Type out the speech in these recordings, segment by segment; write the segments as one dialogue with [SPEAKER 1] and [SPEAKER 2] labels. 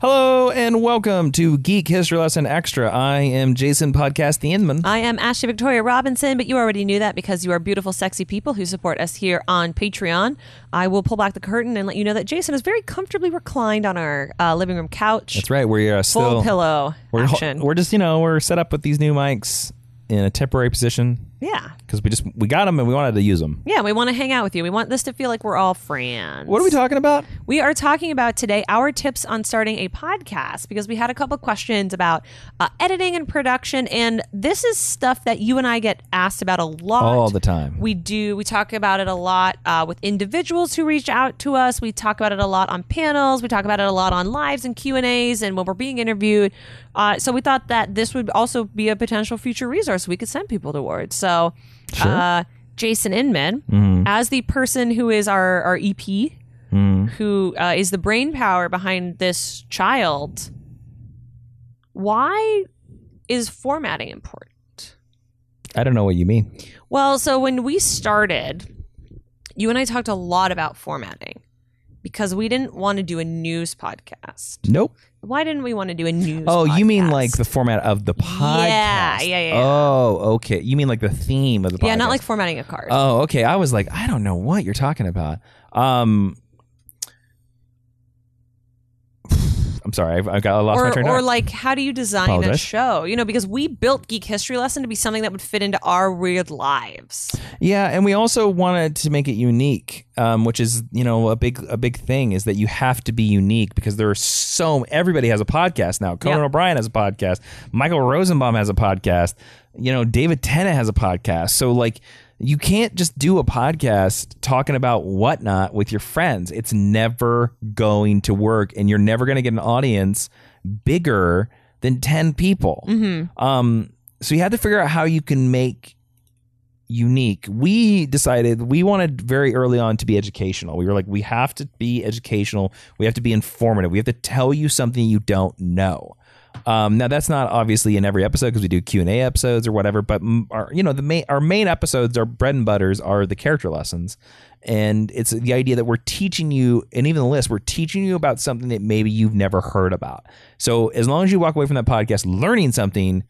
[SPEAKER 1] Hello and welcome to Geek History Lesson Extra. I am Jason Podcast the Inman.
[SPEAKER 2] I am Ashley Victoria Robinson, but you already knew that because you are beautiful, sexy people who support us here on Patreon. I will pull back the curtain and let you know that Jason is very comfortably reclined on our living room couch.
[SPEAKER 1] That's right. We're still
[SPEAKER 2] full pillow action.
[SPEAKER 1] We're just we're set up with these new mics in a temporary position.
[SPEAKER 2] Yeah.
[SPEAKER 1] Because we got them and we wanted to use them.
[SPEAKER 2] Yeah, we want to hang out with you. We want this to feel like we're all friends.
[SPEAKER 1] What are we talking about?
[SPEAKER 2] We are talking about today our tips on starting a podcast because we had a couple questions about editing and production, and this is stuff that you and I get asked about a lot.
[SPEAKER 1] All the time.
[SPEAKER 2] We talk about it a lot with individuals who reach out to us. We talk about it a lot on panels. We talk about it a lot on lives and Q&As and when we're being interviewed. So we thought that this would also be a potential future resource we could send people towards. So
[SPEAKER 1] sure.
[SPEAKER 2] Jason Inman, as the person who is our EP, who is the brain power behind this child, why is formatting important?
[SPEAKER 1] I don't know what you mean.
[SPEAKER 2] Well, so when we started, you and I talked a lot about formatting because we didn't want to do a news podcast.
[SPEAKER 1] Nope.
[SPEAKER 2] Why didn't we want to do a news
[SPEAKER 1] Oh,
[SPEAKER 2] podcast?
[SPEAKER 1] you mean like the format of the podcast?
[SPEAKER 2] Yeah.
[SPEAKER 1] Oh, okay. You mean like the theme of the podcast?
[SPEAKER 2] Yeah, not like formatting a card.
[SPEAKER 1] Oh, okay. I was like, I don't know what you're talking about. I'm sorry. I lost my train of thought.
[SPEAKER 2] Or like, how do you design a show? You know, because we built Geek History Lesson to be something that would fit into our weird lives.
[SPEAKER 1] Yeah, and we also wanted to make it unique, which is, a big thing is that you have to be unique because there are everybody has a podcast now. Conan O'Brien has a podcast. Michael Rosenbaum has a podcast. David Tennant has a podcast. So like, you can't just do a podcast talking about whatnot with your friends. It's never going to work, and you're never going to get an audience bigger than 10 people. So you had to figure out how you can make unique. We decided we wanted very early on to be educational. We were like, we have to be educational. We have to be informative. We have to tell you something you don't know. Now that's not obviously in every episode because we do Q&A episodes or whatever, but our main episodes, our bread and butters are the character lessons. And it's the idea that we're teaching you, and even the list, we're teaching you about something that maybe you've never heard about. So as long as you walk away from that podcast learning something,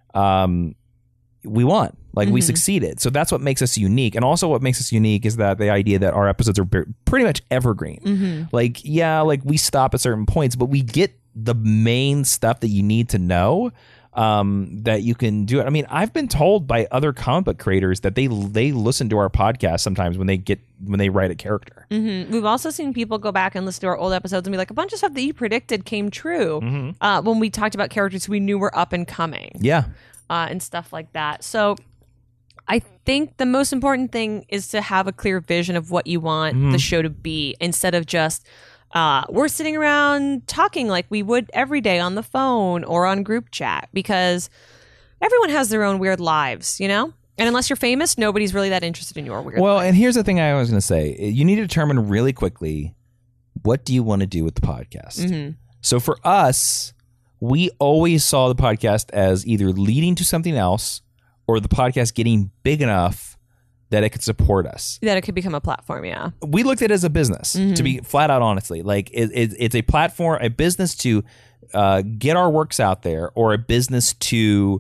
[SPEAKER 1] we won. Like we succeeded. So that's what makes us unique. And also what makes us unique is that the idea that our episodes are pretty much evergreen. Like we stop at certain points, but we get the main stuff that you need to know, that you can do it. I mean, I've been told by other comic book creators that they listen to our podcast sometimes when they write a character.
[SPEAKER 2] We've also seen people go back and listen to our old episodes and be like, a bunch of stuff that you predicted came true when we talked about characters we knew were up and coming.
[SPEAKER 1] Yeah.
[SPEAKER 2] And stuff like that. So I think the most important thing is to have a clear vision of what you want the show to be, instead of just we're sitting around talking like we would every day on the phone or on group chat, because everyone has their own weird lives, And unless you're famous, nobody's really that interested in your weird life.
[SPEAKER 1] And here's the thing I was going to say. You need to determine really quickly, what do you want to do with the podcast? So for us, we always saw the podcast as either leading to something else or the podcast getting big enough that it could support us.
[SPEAKER 2] That it could become a platform, yeah.
[SPEAKER 1] We looked at it as a business, to be flat out honestly. Like it's a platform, a business to get our works out there, or a business to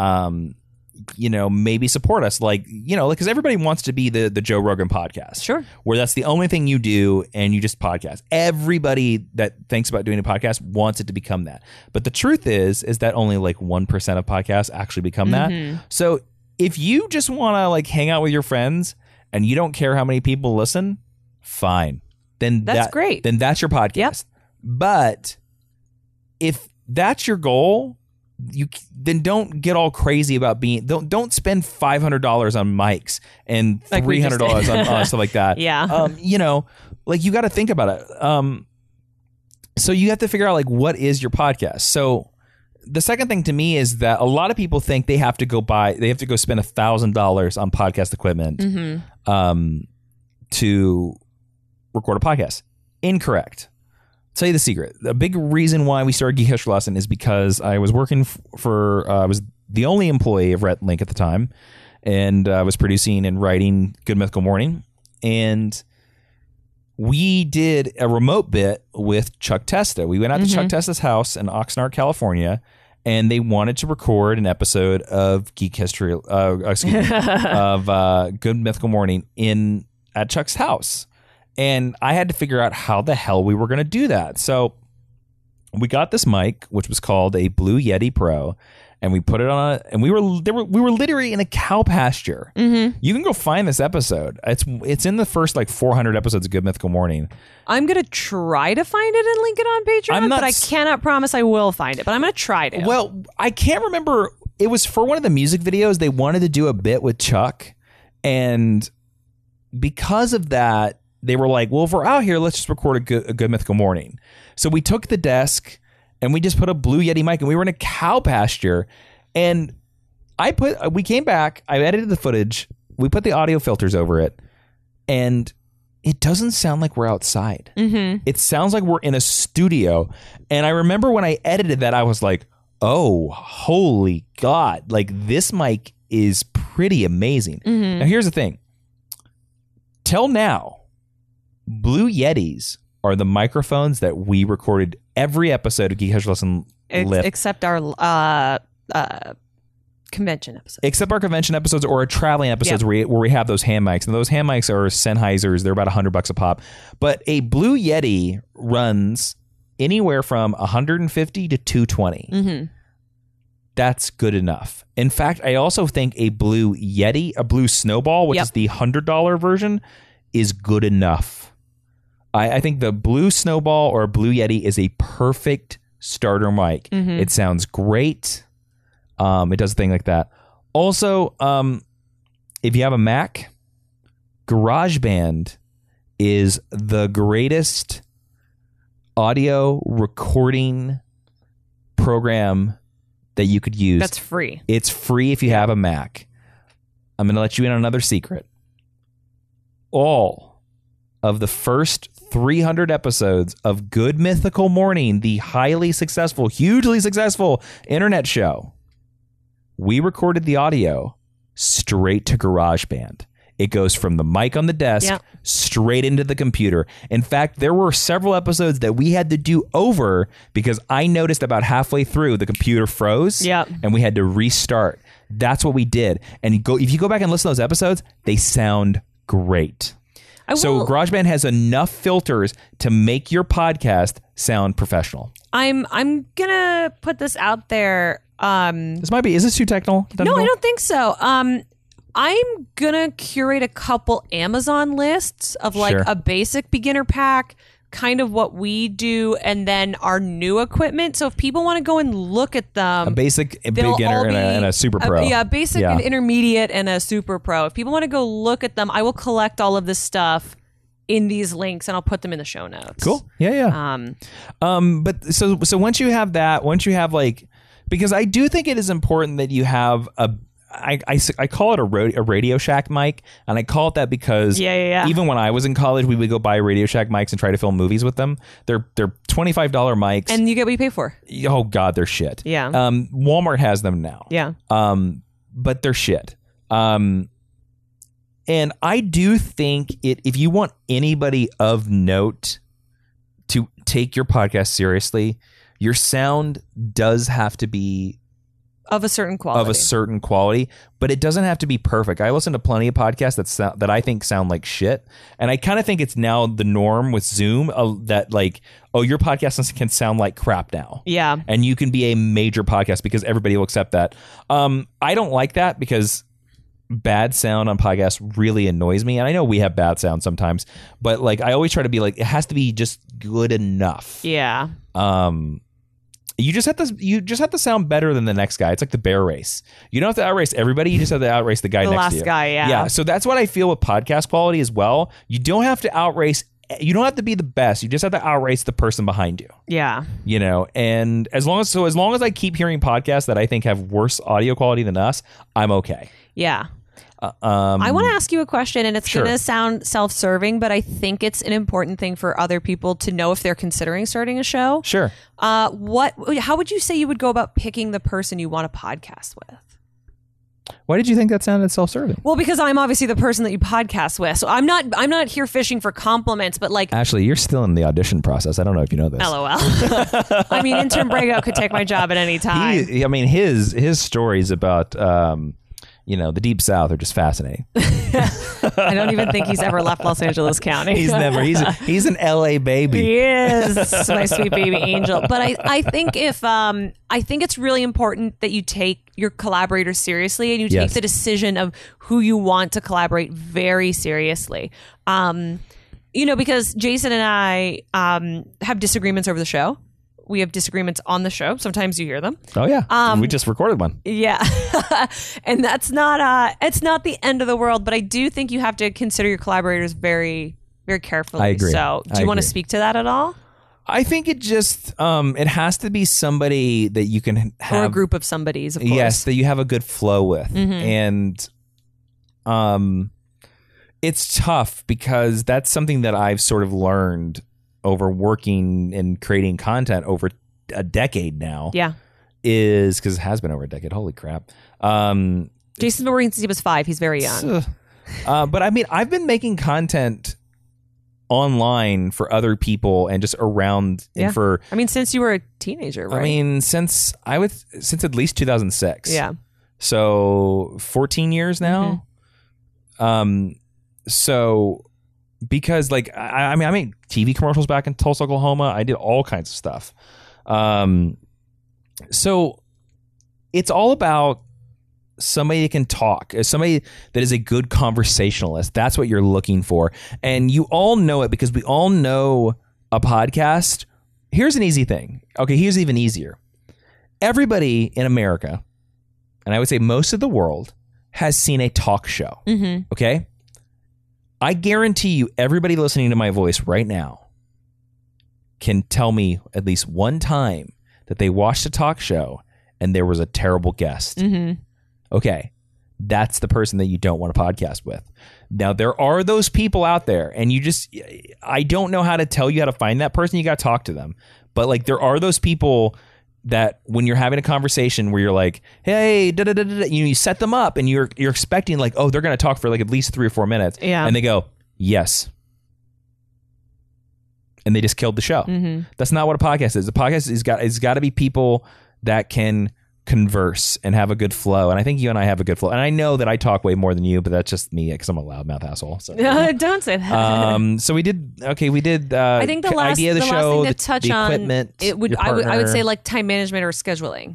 [SPEAKER 1] maybe support us. Like, because everybody wants to be the Joe Rogan podcast.
[SPEAKER 2] Sure.
[SPEAKER 1] Where that's the only thing you do and you just podcast. Everybody that thinks about doing a podcast wants it to become that. But the truth is that only like 1% of podcasts actually become that. So if you just want to like hang out with your friends and you don't care how many people listen, fine. Then
[SPEAKER 2] that's great.
[SPEAKER 1] Then that's your podcast.
[SPEAKER 2] Yep.
[SPEAKER 1] But if that's your goal, then don't get all crazy about don't spend $500 on mics and $300 on stuff like that.
[SPEAKER 2] Yeah.
[SPEAKER 1] Like you got to think about it. So you have to figure out like, what is your podcast? So the second thing to me is that a lot of people think they have to go spend $1,000 on podcast equipment to record a podcast. Incorrect. I'll tell you the secret. The big reason why we started Geek History Lesson is because I was working I was the only employee of Rhett Link at the time, and I was producing and writing Good Mythical Morning. And we did a remote bit with Chuck Testa. We went out to Chuck Testa's house in Oxnard, California, and they wanted to record an episode of Geek History, of Good Mythical Morning at Chuck's house. And I had to figure out how the hell we were going to do that. So we got this mic, which was called a Blue Yeti Pro, and we put it on and we were literally in a cow pasture. You can go find this episode. It's in the first like 400 episodes of Good Mythical Morning.
[SPEAKER 2] I'm gonna try to find it and link it on Patreon, but I cannot promise I will find it. But I'm gonna try to.
[SPEAKER 1] Well, I can't remember. It was for one of the music videos. They wanted to do a bit with Chuck, and because of that, they were like, "Well, if we're out here, let's just record a Good Mythical Morning." So we took the desk and we just put a Blue Yeti mic, and we were in a cow pasture. And we came back, I edited the footage, we put the audio filters over it, and it doesn't sound like we're outside. It sounds like we're in a studio. And I remember when I edited that, I was like, oh, holy God, like this mic is pretty amazing. Now, here's the thing. Till now, Blue Yetis are the microphones that we recorded every episode of Geek History Lesson Lift.
[SPEAKER 2] Except our convention episodes.
[SPEAKER 1] Except our convention episodes or our traveling episodes where we have those hand mics. And those hand mics are Sennheisers. They're about $100 a pop. But a Blue Yeti runs anywhere from 150 to 220. That's good enough. In fact, I also think a Blue Yeti, a Blue Snowball, which is the $100 version, is good enough. I think the Blue Snowball or Blue Yeti is a perfect starter mic. It sounds great. It does a thing like that. Also, if you have a Mac, GarageBand is the greatest audio recording program that you could use.
[SPEAKER 2] That's free.
[SPEAKER 1] It's free if you have a Mac. I'm going to let you in on another secret. All of the first 300 episodes of Good Mythical Morning, the highly successful, hugely successful internet show, we recorded the audio straight to GarageBand. It goes from the mic on the desk straight into the computer. In fact, there were several episodes that we had to do over because I noticed about halfway through the computer froze and we had to restart. That's what we did. And if you go back and listen to those episodes, they sound great. So GarageBand has enough filters to make your podcast sound professional.
[SPEAKER 2] I'm gonna put this out there.
[SPEAKER 1] Is this too technical?
[SPEAKER 2] No, I don't think so. I'm gonna curate a couple Amazon lists of like a basic beginner pack, kind of what we do, and then our new equipment. So if people want to go and look at them,
[SPEAKER 1] a basic, a beginner, and a super pro.
[SPEAKER 2] Basic and intermediate and a super pro. If people want to go look at them, I will collect all of this stuff in these links and I'll put them in the show notes.
[SPEAKER 1] Cool. Yeah. But so once you have that, because I do think it is important that you have I call it a Radio Shack mic, and I call it that because even when I was in college, we would go buy Radio Shack mics and try to film movies with them. They're $25 mics,
[SPEAKER 2] and you get what you pay for.
[SPEAKER 1] Oh God, they're shit.
[SPEAKER 2] Yeah.
[SPEAKER 1] Walmart has them now.
[SPEAKER 2] Yeah.
[SPEAKER 1] But they're shit. And I do think if you want anybody of note to take your podcast seriously, your sound does have to be
[SPEAKER 2] of a certain quality. But it doesn't have to be perfect. I listen to plenty of podcasts that I think sound like shit, and I kind of think it's now the norm with Zoom that your podcast can sound like crap now. Yeah, and you can be a major podcast because everybody will accept that. I don't like that because bad sound on podcasts really annoys me, and I know we have bad sound sometimes, but I always try to be it has to be just good enough. Yeah. You just have to sound better than the next guy. It's like the bear race. You don't have to outrace everybody. You just have to outrace the guy next to you. The last guy, yeah. Yeah. So that's what I feel with podcast quality as well. You don't have to outrace. You don't have to be the best. You just have to outrace the person behind you. Yeah. And as long as I keep hearing podcasts that I think have worse audio quality than us, I'm okay. Yeah. I want to ask you a question, and it's going to sound self-serving, but I think it's an important thing for other people to know if they're considering starting a show. Sure. How would you say you would go about picking the person you want to podcast with?
[SPEAKER 1] Why did you think that sounded self-serving?
[SPEAKER 2] Well, because I'm obviously the person that you podcast with, so I'm not here fishing for compliments, but like,
[SPEAKER 1] Actually, you're still in the audition process. I don't know if you know this.
[SPEAKER 2] LOL. I mean, intern Brago could take my job at any time.
[SPEAKER 1] His stories about the Deep South are just fascinating.
[SPEAKER 2] I don't even think he's ever left Los Angeles County.
[SPEAKER 1] He's an LA baby.
[SPEAKER 2] He is my sweet baby angel. But I think I think it's really important that you take your collaborators seriously and you take the decision of who you want to collaborate very seriously. Because Jason and I have disagreements over the show. We have disagreements on the show. Sometimes you hear them.
[SPEAKER 1] Oh yeah, we just recorded one.
[SPEAKER 2] Yeah, and that's not it's not the end of the world. But I do think you have to consider your collaborators very, very carefully.
[SPEAKER 1] I agree.
[SPEAKER 2] So, do you want to speak to that at all?
[SPEAKER 1] I think it just it has to be somebody that you can have,
[SPEAKER 2] or a group of somebodies. Of course.
[SPEAKER 1] Yes, that you have a good flow with, and it's tough because that's something that I've sort of learned over working and creating content over a decade now.
[SPEAKER 2] Yeah.
[SPEAKER 1] Is because it has been over a decade. Holy crap.
[SPEAKER 2] Jason's been working since he was 5. He's very young.
[SPEAKER 1] But I mean, I've been making content online for other people and just around and for...
[SPEAKER 2] I mean, since you were a teenager, right?
[SPEAKER 1] I mean, since at least 2006.
[SPEAKER 2] Yeah.
[SPEAKER 1] So 14 years now. So... Because I made TV commercials back in Tulsa, Oklahoma. I did all kinds of stuff. So it's all about somebody that can talk, somebody that is a good conversationalist. That's what you're looking for. And you all know it because we all know a podcast. Here's an easy thing. Okay, here's even easier. Everybody in America, and I would say most of the world, has seen a talk show. Okay? I guarantee you everybody listening to my voice right now can tell me at least one time that they watched a talk show and there was a terrible guest. Okay. That's the person that you don't want to podcast with. Now, there are those people out there and I don't know how to tell you how to find that person. You got to talk to them. But there are those people that when you're having a conversation where you're like, hey, you set them up and you're expecting they're going to talk for at least 3 or 4 minutes.
[SPEAKER 2] Yeah.
[SPEAKER 1] And they go, yes. And they just killed the show. That's not what a podcast is. A podcast has got to be people that can converse and have a good flow. And I think you and I have a good flow. And I know that I talk way more than you, but that's just me because I'm a loudmouth asshole. So
[SPEAKER 2] don't say that.
[SPEAKER 1] So we did. I think
[SPEAKER 2] the last
[SPEAKER 1] idea of the show,
[SPEAKER 2] thing to touch
[SPEAKER 1] the
[SPEAKER 2] on,
[SPEAKER 1] equipment.
[SPEAKER 2] I would say time management or scheduling.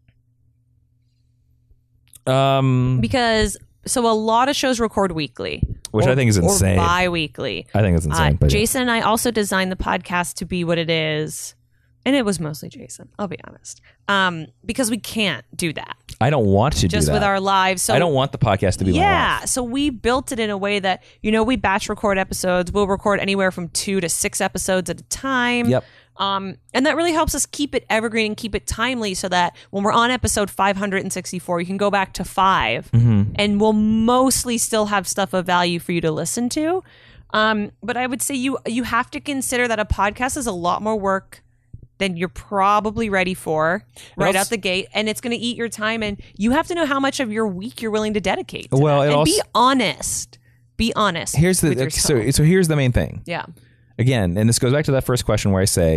[SPEAKER 2] Because a lot of shows record weekly,
[SPEAKER 1] which I think is insane.
[SPEAKER 2] Or bi-weekly.
[SPEAKER 1] I think it's insane.
[SPEAKER 2] Jason and I also designed the podcast to be what it is. And it was mostly Jason, I'll be honest. Because we can't do that.
[SPEAKER 1] I don't want to do that.
[SPEAKER 2] Just with our lives. So,
[SPEAKER 1] I don't want the podcast to be my life.
[SPEAKER 2] Yeah. So we built it in a way that, we batch record episodes. We'll record anywhere from 2 to 6 episodes at a time.
[SPEAKER 1] Yep.
[SPEAKER 2] And that really helps us keep it evergreen and keep it timely so that when we're on episode 564, you can go back to 5 and we'll mostly still have stuff of value for you to listen to. But I would say you have to consider that a podcast is a lot more work than you're probably ready for out the gate, and it's going to eat your time, and you have to know how much of your week you're willing to dedicate to that. And be honest. Be honest.
[SPEAKER 1] Here's so here's the main thing.
[SPEAKER 2] Yeah.
[SPEAKER 1] Again, and this goes back to that first question where I say,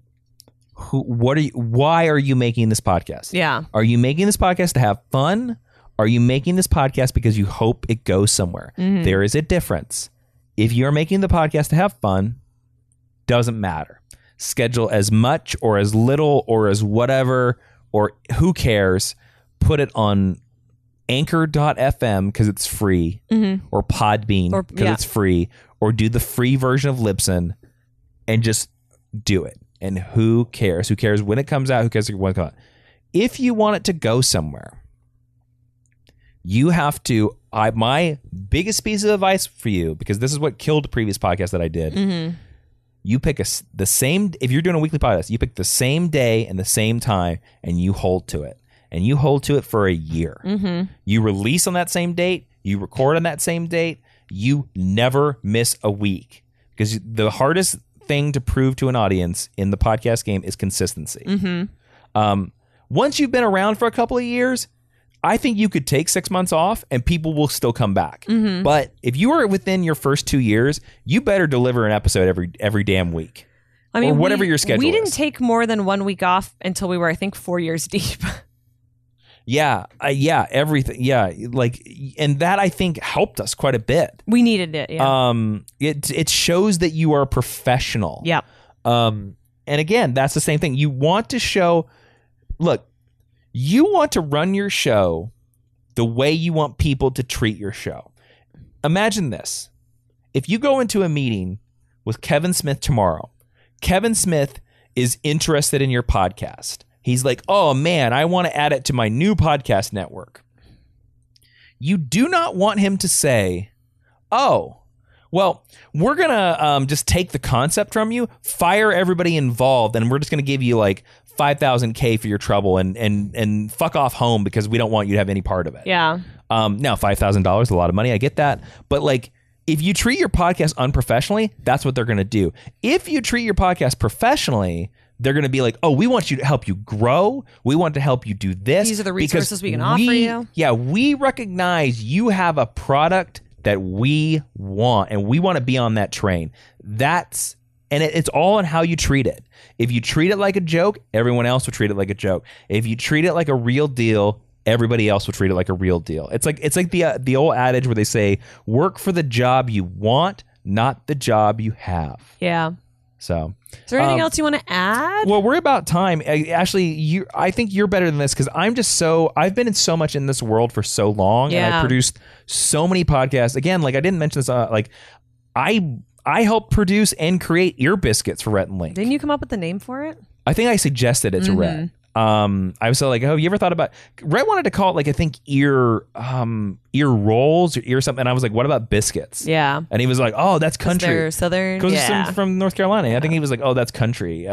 [SPEAKER 1] why are you making this podcast?
[SPEAKER 2] Yeah.
[SPEAKER 1] Are you making this podcast to have fun? Are you making this podcast because you hope it goes somewhere? There is a difference. If you're making the podcast to have fun, doesn't matter. Schedule as much or as little or as whatever, or who cares? Put it on anchor.fm because it's free, or Podbean because it's free, or do the free version of Libsyn and just do it. And who cares? Who cares when it comes out? Who cares when it comes out? If you want it to go somewhere, you have to. My biggest piece of advice for you, because this is what killed the previous podcast that I did. You pick the same, if you're doing a weekly podcast, you pick the same day and the same time and you hold to it. And you hold to it for a year. You release on that same date. You record on that same date. You never miss a week. Because the hardest thing to prove to an audience in the podcast game is consistency. Once you've been around for a couple of years, I think you could take 6 months off and people will still come back.
[SPEAKER 2] Mm-hmm.
[SPEAKER 1] But if you are within your first 2 years, you better deliver an episode every damn week.
[SPEAKER 2] I mean,
[SPEAKER 1] or whatever your schedule is.
[SPEAKER 2] We didn't take more than 1 week off until we were, I think, 4 years deep.
[SPEAKER 1] Yeah, everything. Yeah, like, and that I think helped us quite a bit.
[SPEAKER 2] We needed it. Yeah.
[SPEAKER 1] It shows that you are a professional.
[SPEAKER 2] Yeah.
[SPEAKER 1] And again, that's the same thing. You want to show. Look, you want to run your show the way you want people to treat your show. Imagine this: if you go into a meeting with Kevin Smith tomorrow, Kevin Smith is interested in your podcast. He's like, oh man, I want to add it to my new podcast network. You do not want him to say, oh, well, we're going to just take the concept from you, fire everybody involved, and we're just going to give you like $5,000 for your trouble and fuck off home because we don't want you to have any part of it.
[SPEAKER 2] Yeah.
[SPEAKER 1] Now, $5,000 is a lot of money. I get that. But like, if you treat your podcast unprofessionally, that's what they're going to do. If you treat your podcast professionally, they're going to be like, oh, we want you to help you grow. We want to help you do this.
[SPEAKER 2] These are the resources we can offer you.
[SPEAKER 1] Yeah, we recognize you have a product that we want, and we want to be on that train. It's all on how you treat it. If you treat it like a joke, everyone else will treat it like a joke. If you treat it like a real deal, everybody else will treat it like a real deal. It's like the old adage where they say, work for the job you want, not the job you have.
[SPEAKER 2] Yeah.
[SPEAKER 1] So,
[SPEAKER 2] is there anything else you want to add?
[SPEAKER 1] Well, we're about time. Ashley, I think you're better than this because I've been in so much in this world for so long, and I produced so many podcasts. Again, like I didn't mention this, I helped produce and create Ear Biscuits for Rhett and Link.
[SPEAKER 2] Didn't you come up with the name for it?
[SPEAKER 1] I think I suggested it to Rhett. I was so like, oh, you ever thought about? Rhett wanted to call it like I think ear rolls or ear something, and I was like, what about biscuits?
[SPEAKER 2] Yeah,
[SPEAKER 1] and he was like, oh, that's country.
[SPEAKER 2] They're southern,
[SPEAKER 1] because from North Carolina. Yeah. I think he was like, oh, that's country.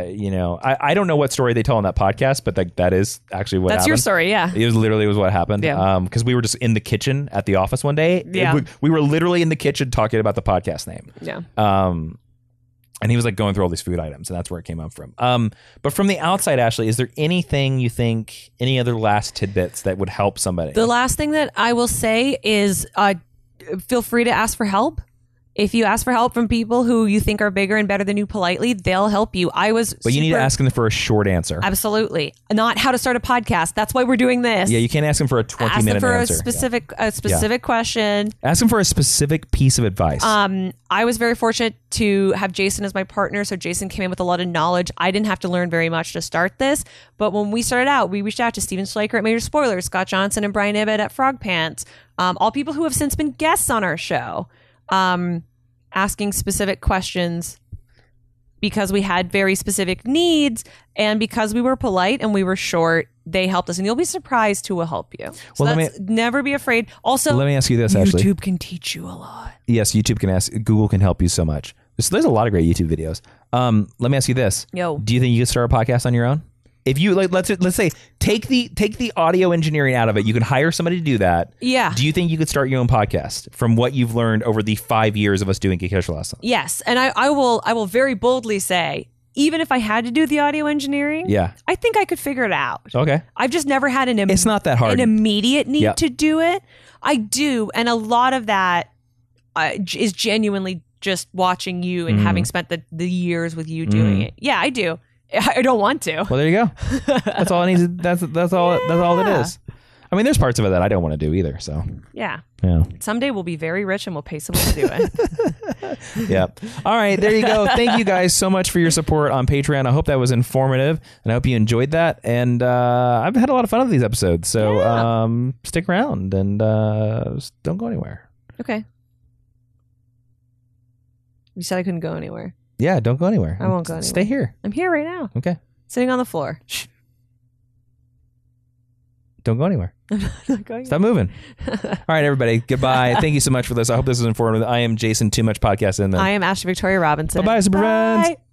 [SPEAKER 1] I don't know what story they tell on that podcast, but that is actually what. That's happened.
[SPEAKER 2] Your story, yeah.
[SPEAKER 1] It was literally what happened.
[SPEAKER 2] Yeah.
[SPEAKER 1] Because we were just in the kitchen at the office one day.
[SPEAKER 2] Yeah,
[SPEAKER 1] we were literally in the kitchen talking about the podcast name.
[SPEAKER 2] Yeah.
[SPEAKER 1] And he was like going through all these food items, and that's where it came up from. But from the outside, Ashley, is there anything you think, any other last tidbits that would help somebody?
[SPEAKER 2] The last thing that I will say is feel free to ask for help. If you ask for help from people who you think are bigger and better than you politely, they'll help you.
[SPEAKER 1] But you need to ask them for a short answer.
[SPEAKER 2] Absolutely. Not how to start a podcast. That's why we're doing this.
[SPEAKER 1] Yeah, you can't ask them for a 20-minute answer.
[SPEAKER 2] Ask them for a specific question.
[SPEAKER 1] Ask them for a specific piece of advice.
[SPEAKER 2] I was very fortunate to have Jason as my partner, so Jason came in with a lot of knowledge. I didn't have to learn very much to start this, but when we started out, we reached out to Steven Schleicher at Major Spoilers, Scott Johnson and Brian Ibbett at Frog Pants, all people who have since been guests on our show. Asking specific questions because we had very specific needs, and because we were polite and we were short, they helped us, and you'll be surprised who will help you. So never be afraid. Also,
[SPEAKER 1] let me ask you this, Ashley.
[SPEAKER 2] YouTube can teach you a lot.
[SPEAKER 1] Yes, YouTube can Google can help you so much. There's a lot of great YouTube videos. Let me ask you this.
[SPEAKER 2] Yo.
[SPEAKER 1] Do you think you could start a podcast on your own? If you let's say take the audio engineering out of it, you can hire somebody to do that.
[SPEAKER 2] Yeah.
[SPEAKER 1] Do you think you could start your own podcast from what you've learned over the 5 years of us doing Geek Social Lessons?
[SPEAKER 2] Yes, and I will very boldly say, even if I had to do the audio engineering, I think I could figure it out.
[SPEAKER 1] Okay.
[SPEAKER 2] I've just never had
[SPEAKER 1] it's not that hard.
[SPEAKER 2] An immediate need to do it. I do, and a lot of that is genuinely just watching you and having spent the years with you doing it. Yeah, I do. I don't want to.
[SPEAKER 1] Well, there you go. That's all it needs. That's all. That's all it is. I mean, there's parts of it that I don't want to do either. So
[SPEAKER 2] yeah.
[SPEAKER 1] Yeah.
[SPEAKER 2] Someday we'll be very rich and we'll pay someone to do it.
[SPEAKER 1] Yep. All right. There you go. Thank you guys so much for your support on Patreon. I hope that was informative, and I hope you enjoyed that. And I've had a lot of fun with these episodes. So stick around and don't go anywhere.
[SPEAKER 2] Okay. You said I couldn't go anywhere.
[SPEAKER 1] Yeah, don't go anywhere.
[SPEAKER 2] I won't go anywhere.
[SPEAKER 1] Stay here.
[SPEAKER 2] I'm here right now.
[SPEAKER 1] Okay.
[SPEAKER 2] Sitting on the floor.
[SPEAKER 1] Shh. Don't go anywhere.
[SPEAKER 2] I'm not going.
[SPEAKER 1] Stop moving. All right, everybody. Goodbye. Thank you so much for this. I hope this was informative. I am Jason Too Much Podcast.
[SPEAKER 2] I am Ashley Victoria Robinson.
[SPEAKER 1] Bye-bye, super friends.